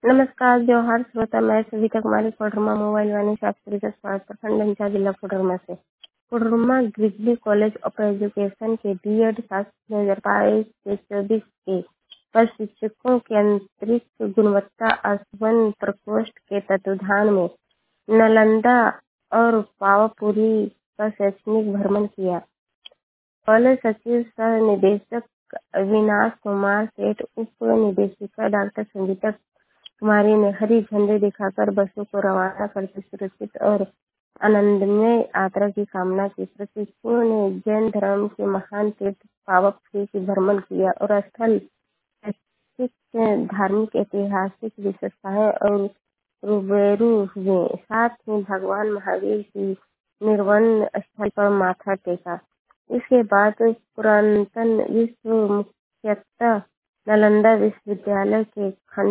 नमस्कार जोहार श्रोता, मैं सविता कुमारी कोडरमा मोबाइल वाणी शास्त्री प्रखंड अंचार जिला कोडरमा से। कोडरमा ग्रिगली कॉलेज ऑफ एजुकेशन के बीएड शास्त्र 2022 से 24 के पर शिक्षकों के अंतरिक्ष गुणवत्ता आश्वासन प्रकोष्ठ के तत्वाधान में नालंदा और पावापुरी का शैक्षणिक भ्रमण किया। कॉलेज सचिव सह निदेशक अविनाश कुमार सेठ, उप निदेशिका डॉक्टर संगीता कुमारी ने हरी झंडी दिखाकर बसों को रवाना करके सुरक्षित और आनंदमय यात्रा की कामना की। प्रशिक्षुओं ने जैन धर्म के महान तीर्थ पावापुरी की भ्रमण किया और स्थल ऐतिहासिक, धार्मिक, ऐतिहासिक विशेषताएं और रूबरू हुए। साथ ही भगवान महावीर की निर्वाण स्थल पर माथा टेका। इसके बाद पुरातन विश्व, मुख्यतः नालंदा विश्वविद्यालय के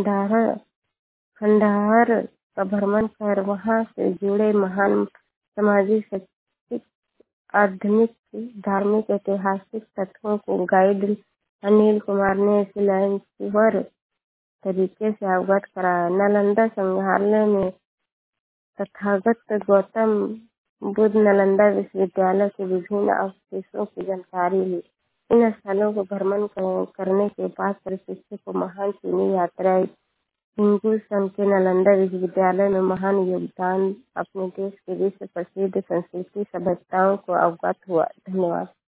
खंडहर का भ्रमण कर वहां से जुड़े महान सामाजिक, शैक्षिक, आध्यात्मिक, धार्मिक, ऐतिहासिक तथ्यों को गाइड अनिल कुमार ने सिलसिलेवार तरीके से अवगत कराया। नालंदा संग्रहालय में तथागत गौतम बुद्ध नालंदा विश्वविद्यालय के विभिन्न अवशेषों की जानकारी ली। इन स्थलों को भ्रमण करने के बाद प्रशिक्षक को महान चीनी यात्रा हिंदू संघ के नालंदा विश्वविद्यालय में महान योगदान अपने देश के विश्व प्रसिद्ध संस्कृति सभ्यताओं को अवगत हुआ। धन्यवाद।